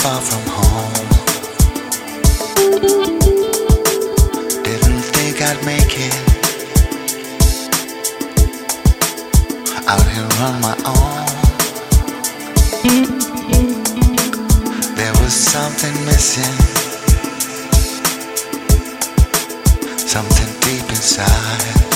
far from home. Didn't think I'd make it out here on my own. There was something missing, something deep inside.